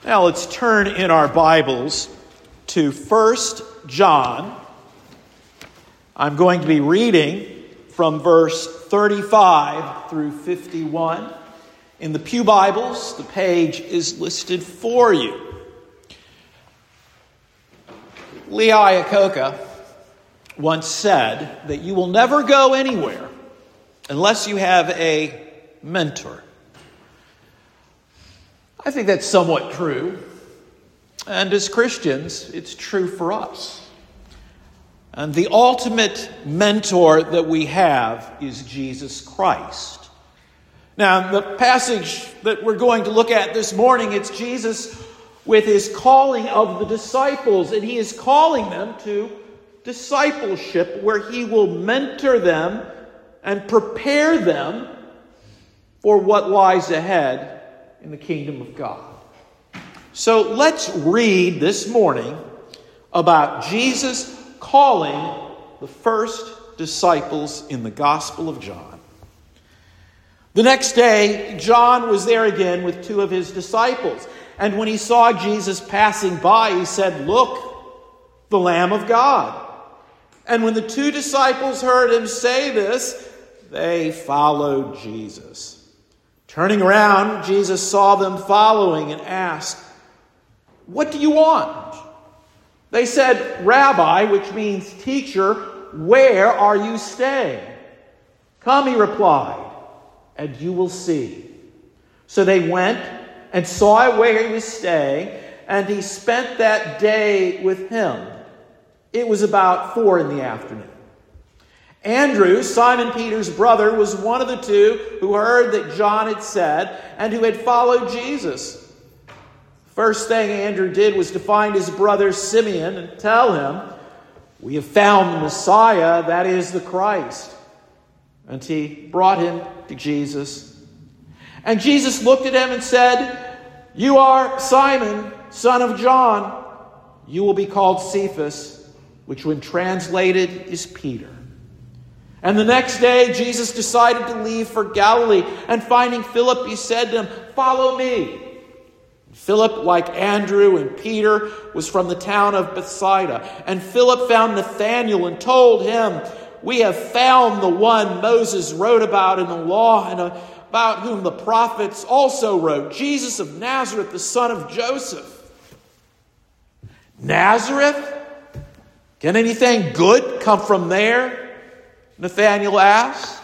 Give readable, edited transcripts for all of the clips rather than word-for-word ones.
Now let's turn in our Bibles to 1 John. I'm going to be reading from verse 35 through 51. In the Pew Bibles, the page is listed for you. Lee Iacocca once said that you will never go anywhere unless you have a mentor. I think that's somewhat true. And as Christians, it's true for us. And the ultimate mentor that we have is Jesus Christ. Now, the passage that we're going to look at this morning, it's Jesus with his calling of the disciples. And he is calling them to discipleship, where he will mentor them and prepare them for what lies ahead in the kingdom of God. So let's read this morning about Jesus calling the first disciples in the Gospel of John. The next day, John was there again with two of his disciples. And when he saw Jesus passing by, he said, "Look, the Lamb of God." And when the two disciples heard him say this, they followed Jesus. Turning around, Jesus saw them following and asked, "What do you want?" They said, "Rabbi," which means teacher, "where are you staying?" "Come," he replied, "and you will see." So they went and saw where he was staying, and he spent that day with him. It was about 4 p.m. Andrew, Simon Peter's brother, was one of the two who heard that John had said and who had followed Jesus. First thing Andrew did was to find his brother Simeon and tell him, "We have found the Messiah, that is the Christ." And he brought him to Jesus. And Jesus looked at him and said, "You are Simon, son of John. You will be called Cephas," which when translated is Peter. And the next day, Jesus decided to leave for Galilee. And finding Philip, he said to him, "Follow me." Philip, like Andrew and Peter, was from the town of Bethsaida. And Philip found Nathanael and told him, "We have found the one Moses wrote about in the law and about whom the prophets also wrote, Jesus of Nazareth, the son of Joseph." "Nazareth? Can anything good come from there?" Nathanael asked.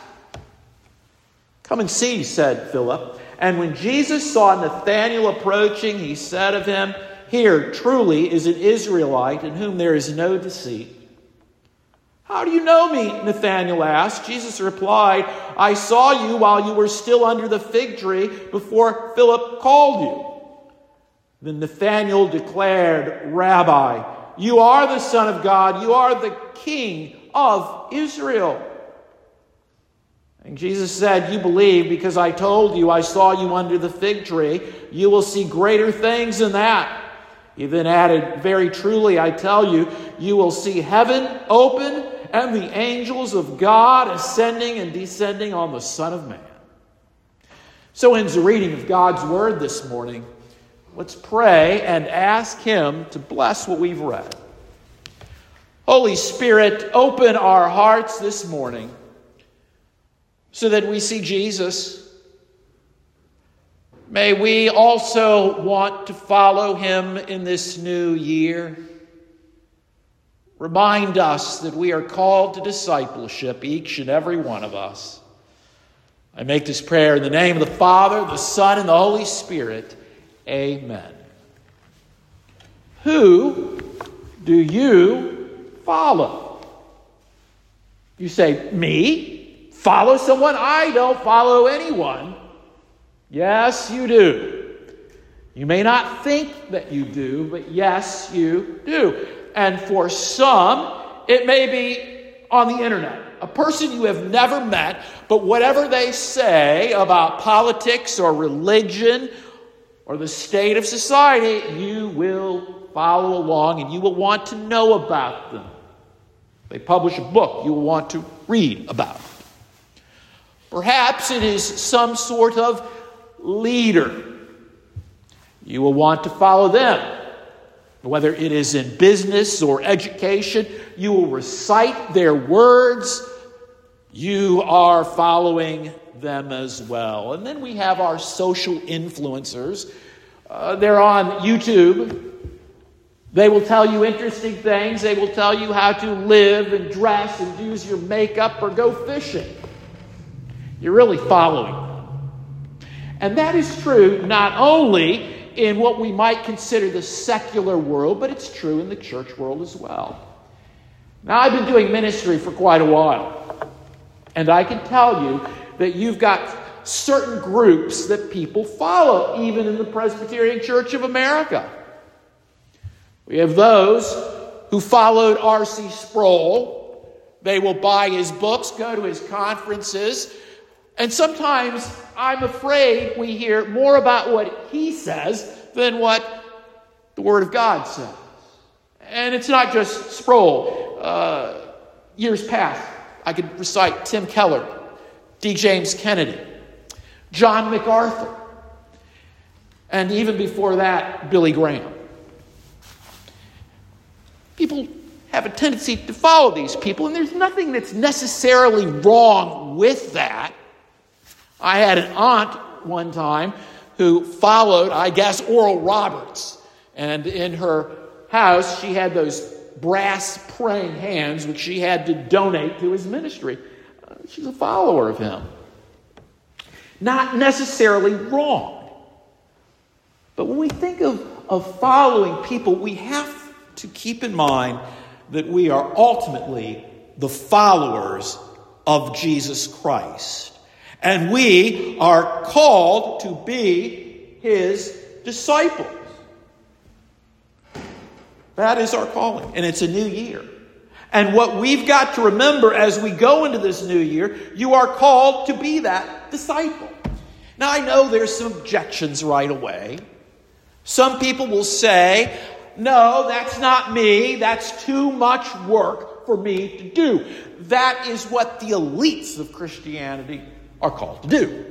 "Come and see," said Philip. And when Jesus saw Nathanael approaching, he said of him, "Here truly is an Israelite in whom there is no deceit." "How do you know me?" Nathanael asked. Jesus replied, "I saw you while you were still under the fig tree before Philip called you." Then Nathanael declared, "Rabbi, you are the Son of God. You are the King of Israel." And Jesus said, "You believe because I told you I saw you under the fig tree. You will see greater things than that." He then added, "Very truly I tell you, you will see heaven open and the angels of God ascending and descending on the Son of Man." So ends the reading of God's Word this morning. Let's pray and ask Him to bless what we've read. Holy Spirit, open our hearts this morning so that we see Jesus. May we also want to follow him in this new year. Remind us that we are called to discipleship, each and every one of us. I make this prayer in the name of the Father, the Son, and the Holy Spirit. Amen. Who do you follow? You say, "Me? Follow someone? I don't follow anyone." Yes, you do. You may not think that you do, but yes, you do. And for some, it may be on the internet. A person you have never met, but whatever they say about politics or religion or the state of society, you will follow along and you will want to know about them. They publish a book, you will want to read about it. Perhaps it is some sort of leader. You will want to follow them. Whether it is in business or education, you will recite their words. You are following them as well. And then we have our social influencers. They're on YouTube. They will tell you interesting things. They will tell you how to live and dress and use your makeup or go fishing. You're really following them. And that is true not only in what we might consider the secular world, but it's true in the church world as well. Now, I've been doing ministry for quite a while, and I can tell you that you've got certain groups that people follow, even in the Presbyterian Church of America. We have those who followed R.C. Sproul. They will buy his books, go to his conferences, and sometimes I'm afraid we hear more about what he says than what the Word of God says. And it's not just Sproul. Years past, I could recite Tim Keller, D. James Kennedy, John MacArthur, and even before that, Billy Graham. People have a tendency to follow these people, and there's nothing that's necessarily wrong with that. I had an aunt one time who followed, I guess, Oral Roberts. And in her house, she had those brass praying hands, which she had to donate to his ministry. She's a follower of him. Not necessarily wrong. But when we think of following people, we have to keep in mind that we are ultimately the followers of Jesus Christ. And we are called to be his disciples. That is our calling. And it's a new year. And what we've got to remember as we go into this new year, you are called to be that disciple. Now, I know there's some objections right away. Some people will say, no, that's not me. That's too much work for me to do. That is what the elites of Christianity are called to do.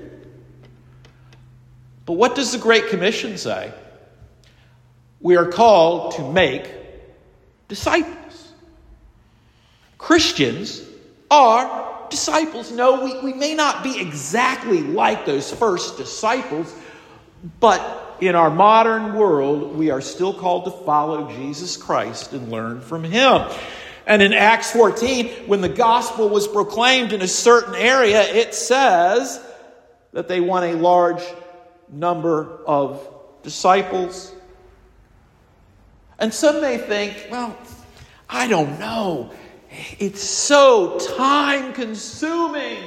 But what does the Great Commission say? We are called to make disciples. Christians are disciples. No, we may not be exactly like those first disciples, but in our modern world, we are still called to follow Jesus Christ and learn from him. And in Acts 14, when the gospel was proclaimed in a certain area, it says that they won a large number of disciples. And some may think, well, I don't know. It's so time-consuming.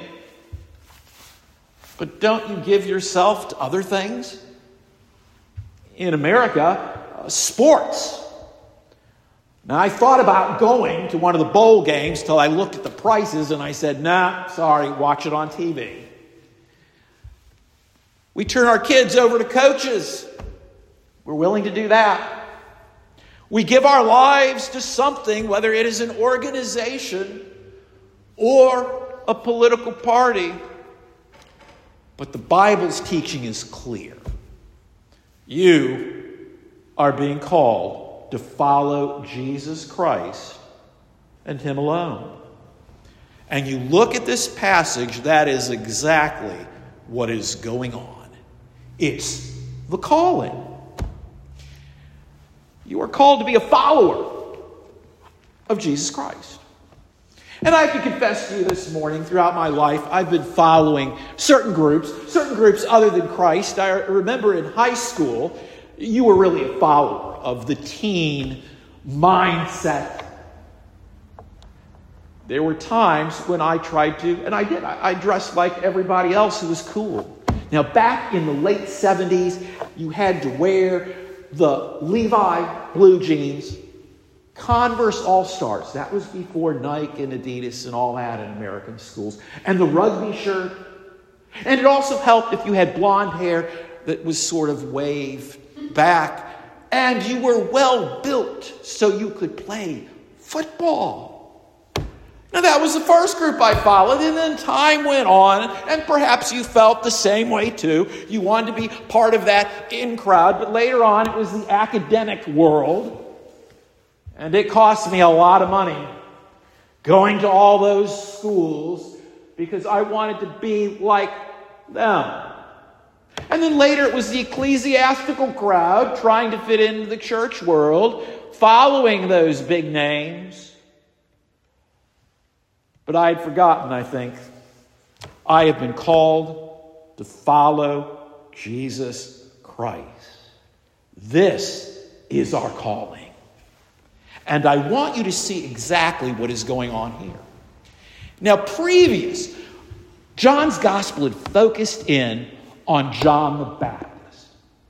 But don't you give yourself to other things? In America, sports. Now, I thought about going to one of the bowl games till I looked at the prices and I said, nah, sorry, watch it on TV. We turn our kids over to coaches. We're willing to do that. We give our lives to something, whether it is an organization or a political party. But the Bible's teaching is clear. You are being called to follow Jesus Christ and him alone. And you look at this passage, that is exactly what is going on. It's the calling. You are called to be a follower of Jesus Christ. And I have to confess to you this morning, throughout my life, I've been following certain groups other than Christ. I remember in high school, you were really a follower of the teen mindset. There were times when I tried to, and I did, I dressed like everybody else who was cool. Now, back in the late 70s, you had to wear the Levi blue jeans, Converse All-Stars. That was before Nike and Adidas and all that in American schools. And the rugby shirt. And it also helped if you had blonde hair that was sort of waved back. And you were well built so you could play football. Now, that was the first group I followed, and then time went on, and perhaps you felt the same way too. You wanted to be part of that in crowd, but later on it was the academic world, and it cost me a lot of money going to all those schools because I wanted to be like them. And then later it was the ecclesiastical crowd trying to fit into the church world, following those big names. But I had forgotten, I think, I have been called to follow Jesus Christ. This is our calling. And I want you to see exactly what is going on here. Now, John's gospel had focused in on John the Baptist.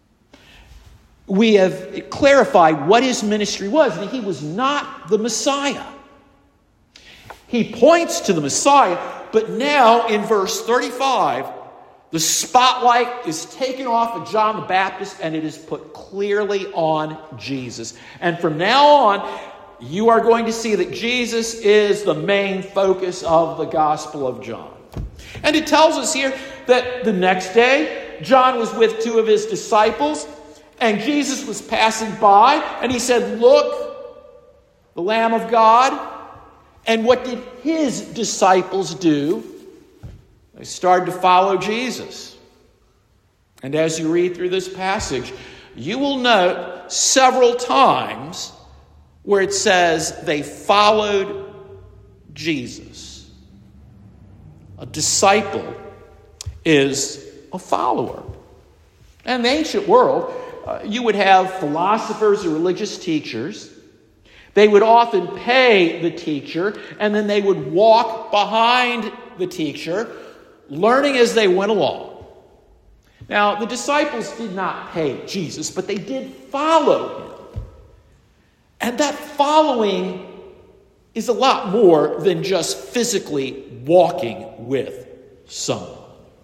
We have clarified what his ministry was, that he was not the Messiah. He points to the Messiah, but now in verse 35, the spotlight is taken off of John the Baptist and it is put clearly on Jesus. And from now on, you are going to see that Jesus is the main focus of the Gospel of John. And it tells us here that the next day, John was with two of his disciples, and Jesus was passing by, and he said, "Look, the Lamb of God." And what did his disciples do? They started to follow Jesus. And as you read through this passage, you will note several times where it says they followed Jesus. A disciple is a follower. In the ancient world, you would have philosophers or religious teachers. They would often pay the teacher, and then they would walk behind the teacher, learning as they went along. Now, the disciples did not pay Jesus, but they did follow him. And that following is a lot more than just physically walking with someone.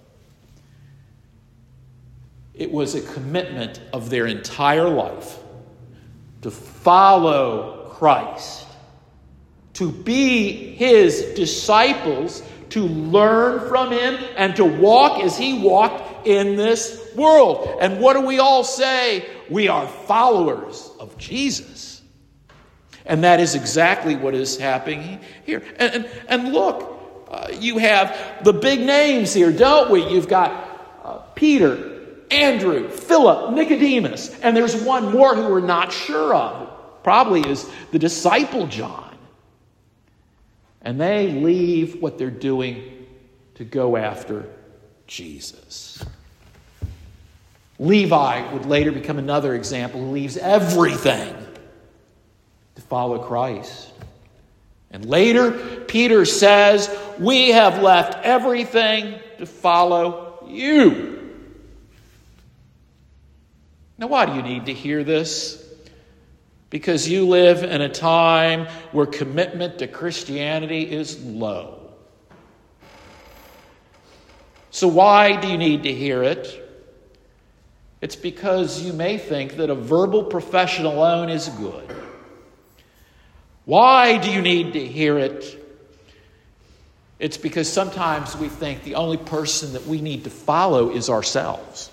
It was a commitment of their entire life to follow Christ, to be his disciples, to learn from him, and to walk as he walked in this world. And what do we all say? We are followers of Jesus. And that is exactly what is happening here. And look, you have the big names here, don't we? You've got Peter, Andrew, Philip, Nicodemus, and there's one more who we're not sure of. Probably is the disciple John. And they leave what they're doing to go after Jesus. Levi would later become another example who leaves everything to follow Christ. And later, Peter says, "We have left everything to follow you." Now, why do you need to hear this? Because you live in a time where commitment to Christianity is low. So why do you need to hear it? It's because you may think that a verbal profession alone is good. Why do you need to hear it? It's because sometimes we think the only person that we need to follow is ourselves.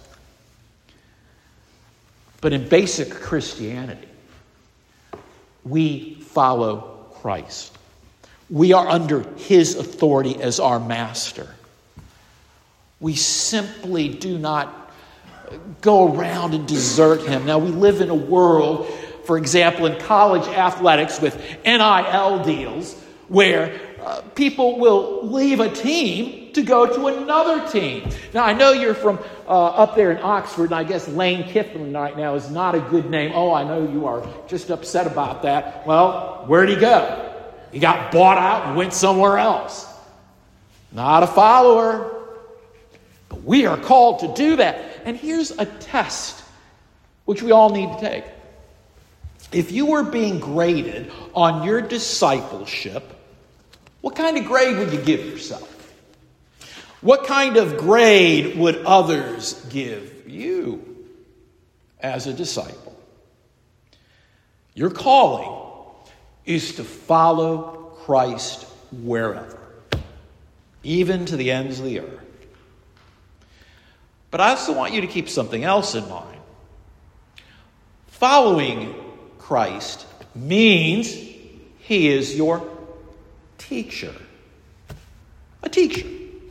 But in basic Christianity, we follow Christ. We are under his authority as our master. We simply do not go around and desert him. Now, we live in a world, for example, in college athletics with NIL deals, where people will leave a team to go to another team. Now, I know you're from up there in Oxford, and I guess Lane Kiffin right now is not a good name. Oh, I know you are just upset about that. Well, where'd he go? He got bought out and went somewhere else. Not a follower. But we are called to do that. And here's a test which we all need to take. If you were being graded on your discipleship, what kind of grade would you give yourself? What kind of grade would others give you as a disciple? Your calling is to follow Christ wherever, even to the ends of the earth. But I also want you to keep something else in mind. Following Christ means he is your teacher. A teacher.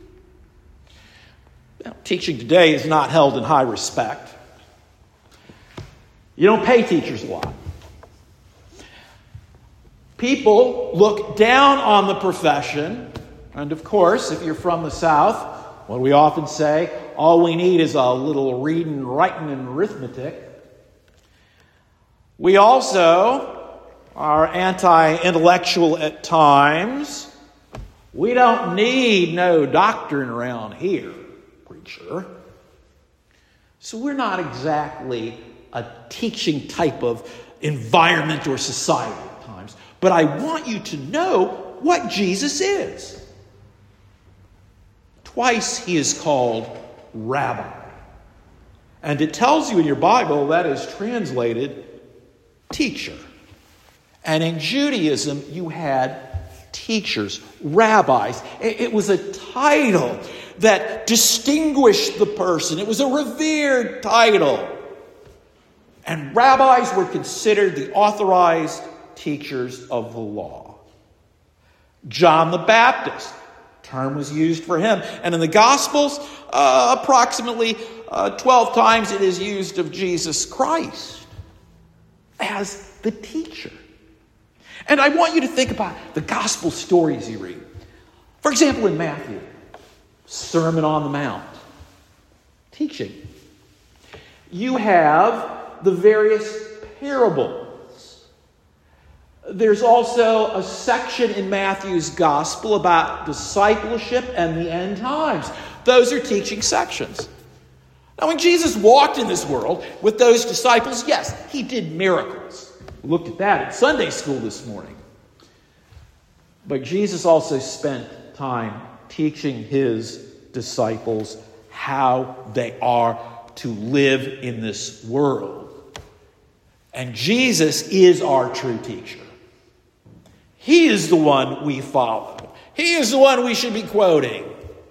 Now, teaching today is not held in high respect. You don't pay teachers a lot. People look down on the profession. And of course, if you're from the South, what we often say, all we need is a little reading, writing, and arithmetic. We also are anti-intellectual at times. We don't need no doctrine around here, preacher. So we're not exactly a teaching type of environment or society at times. But I want you to know what Jesus is. Twice he is called Rabbi. And it tells you in your Bible that is translated teacher. And in Judaism, you had teachers, rabbis. It was a title that distinguished the person. It was a revered title. And rabbis were considered the authorized teachers of the law. John the Baptist, term was used for him. And in the Gospels, approximately 12 times it is used of Jesus Christ as the teacher. And I want you to think about the gospel stories you read. For example, in Matthew, Sermon on the Mount, teaching. You have the various parables. There's also a section in Matthew's gospel about discipleship and the end times. Those are teaching sections. Now, when Jesus walked in this world with those disciples, yes, he did miracles. We looked at that in Sunday school this morning. But Jesus also spent time teaching his disciples how they are to live in this world. And Jesus is our true teacher. He is the one we follow. He is the one we should be quoting.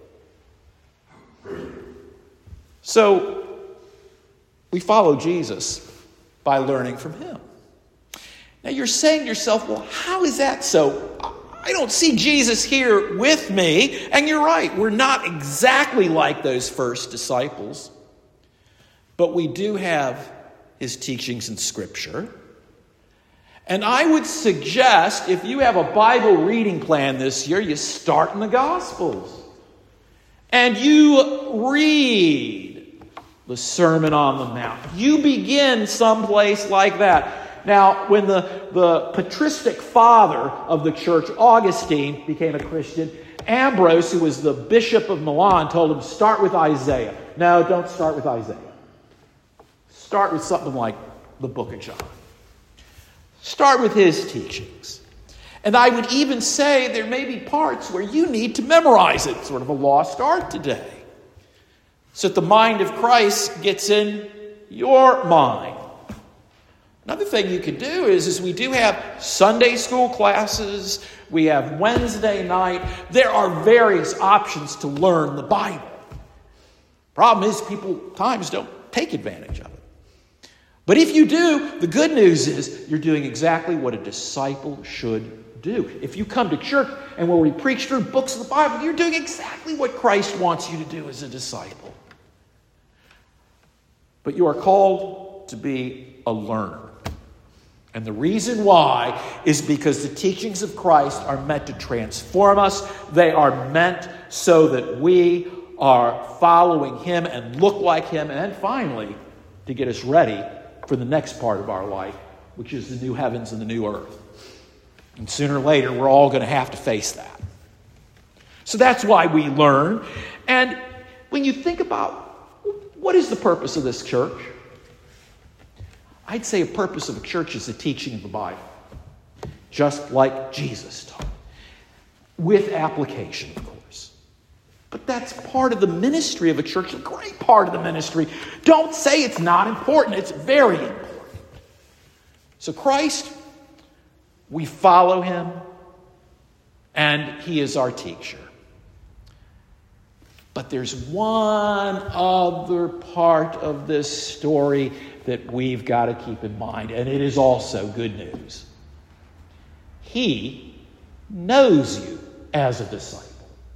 So, we follow Jesus by learning from him. Now, you're saying to yourself, well, how is that so? I don't see Jesus here with me. And you're right, we're not exactly like those first disciples. But we do have his teachings in Scripture. And I would suggest, if you have a Bible reading plan this year, you start in the Gospels. And you read the Sermon on the Mount. You begin someplace like that. Now, when the patristic father of the church, Augustine, became a Christian, Ambrose, who was the bishop of Milan, told him, start with Isaiah. No, don't start with Isaiah. Start with something like the book of John. Start with his teachings. And I would even say there may be parts where you need to memorize it, sort of a lost art today, so that the mind of Christ gets in your mind. Another thing you could do is we do have Sunday school classes. We have Wednesday night. There are various options to learn the Bible. Problem is, people at times don't take advantage of it. But if you do, the good news is you're doing exactly what a disciple should do. If you come to church and where we preach through books of the Bible, you're doing exactly what Christ wants you to do as a disciple. But you are called to be a learner. And the reason why is because the teachings of Christ are meant to transform us. They are meant so that we are following him and look like him. And then finally, to get us ready for the next part of our life, which is the new heavens and the new earth. And sooner or later, we're all going to have to face that. So that's why we learn. And when you think about what is the purpose of this church, I'd say a purpose of a church is the teaching of the Bible, just like Jesus taught, with application, of course. But that's part of the ministry of a church, a great part of the ministry. Don't say it's not important. It's very important. So Christ, we follow him and he is our teacher. But there's one other part of this story that we've got to keep in mind, and it is also good news. He knows you as a disciple.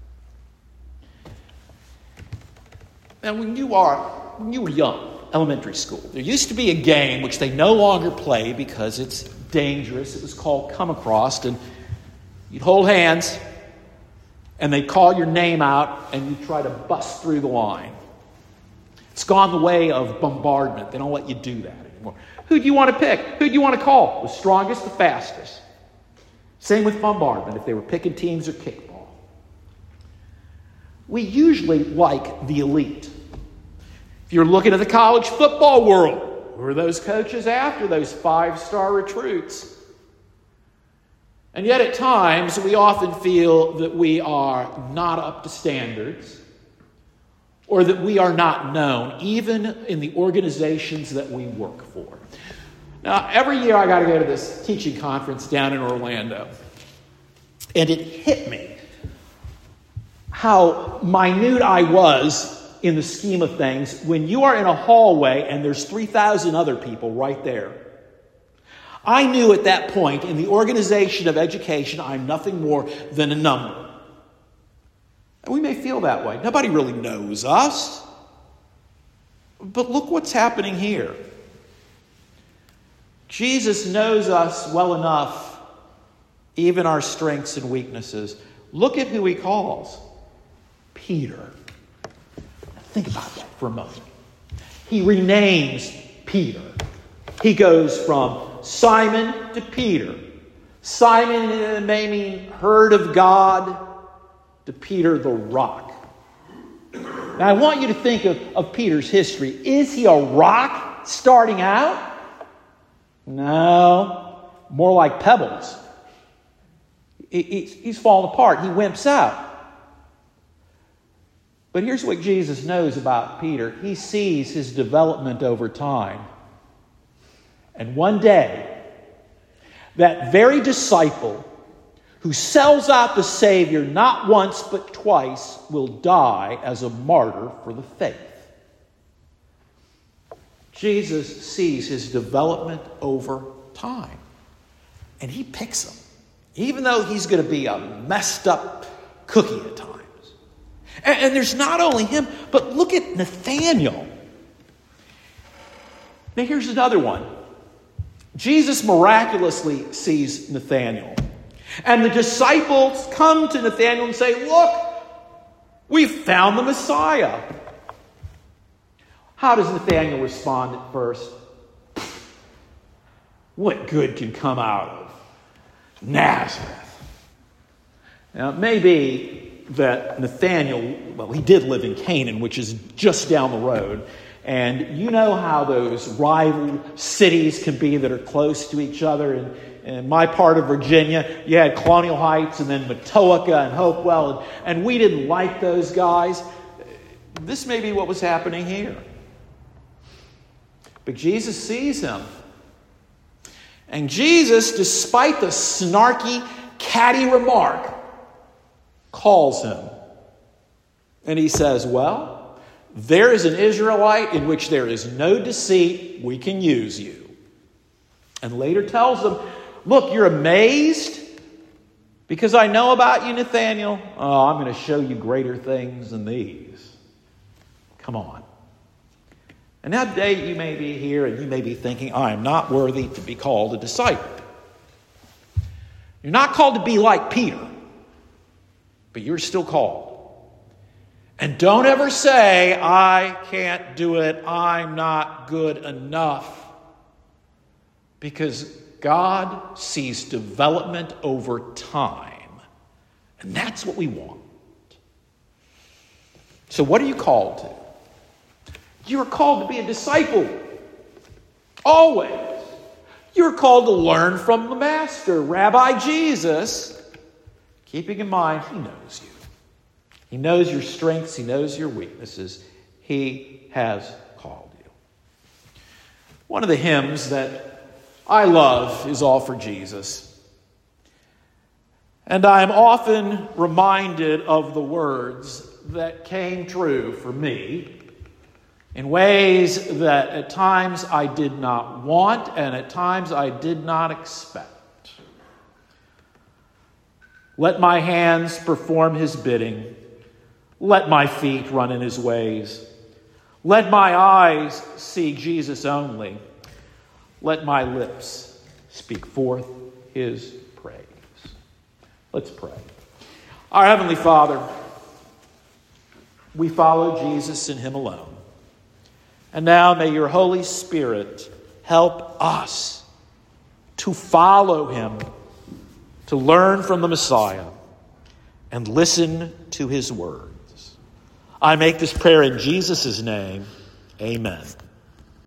Now, when you were young, elementary school, there used to be a game which they no longer play because it's dangerous. It was called Come Across, and you'd hold hands, and they'd call your name out, and you'd try to bust through the line. It's gone the way of bombardment. They don't let you do that anymore. Who do you want to pick? Who do you want to call? The strongest, the fastest. Same with bombardment, if they were picking teams or kickball. We usually like the elite. If you're looking at the college football world, who are those coaches after those 5-star recruits? And yet at times, we often feel that we are not up to standards, or that we are not known, even in the organizations that we work for. Now, every year I got to go to this teaching conference down in Orlando. And it hit me how minute I was in the scheme of things when you are in a hallway and there's 3,000 other people right there. I knew at that point in the organization of education, I'm nothing more than a number. And we may feel that way. Nobody really knows us. But look what's happening here. Jesus knows us well enough, even our strengths and weaknesses. Look at who he calls. Peter. Think about that for a moment. He renames Peter. He goes from Simon to Peter. Simon may mean heard of God, to Peter the rock. Now I want you to think of Peter's history. Is he a rock starting out? No, more like pebbles. He's fallen apart. He wimps out. But here's what Jesus knows about Peter. He sees his development over time. And one day, that very disciple who sells out the Savior not once but twice will die as a martyr for the faith. Jesus sees his development over time. And he picks him. Even though he's going to be a messed up cookie at times. And there's not only him, but look at Nathanael. Now here's another one. Jesus miraculously sees Nathanael. And the disciples come to Nathanael and say, look, we've found the Messiah. How does Nathanael respond at first? What good can come out of Nazareth? Now, it may be that Nathanael, well, he did live in Canaan, which is just down the road. And you know how those rival cities can be that are close to each other. In my part of Virginia, you had Colonial Heights and then Matoaka and Hopewell. And we didn't like those guys. This may be what was happening here. But Jesus sees him. And Jesus, despite the snarky, catty remark, calls him. And he says, well, there is an Israelite in which there is no deceit. We can use you. And later tells them, look, you're amazed because I know about you, Nathanael. Oh, I'm going to show you greater things than these. Come on. And that day you may be here and you may be thinking, I am not worthy to be called a disciple. You're not called to be like Peter, but you're still called. And don't ever say, I can't do it, I'm not good enough. Because God sees development over time. And that's what we want. So what are you called to? You are called to be a disciple. Always. You're called to learn from the Master, Rabbi Jesus. Keeping in mind, he knows you. He knows your strengths. He knows your weaknesses. He has called you. One of the hymns that I love is All for Jesus. And I am often reminded of the words that came true for me in ways that at times I did not want and at times I did not expect. Let my hands perform his bidding. Let my feet run in his ways. Let my eyes see Jesus only. Let my lips speak forth his praise. Let's pray. Our Heavenly Father, we follow Jesus and him alone. And now may your Holy Spirit help us to follow him, to learn from the Messiah, and listen to his words. I make this prayer in Jesus' name. Amen.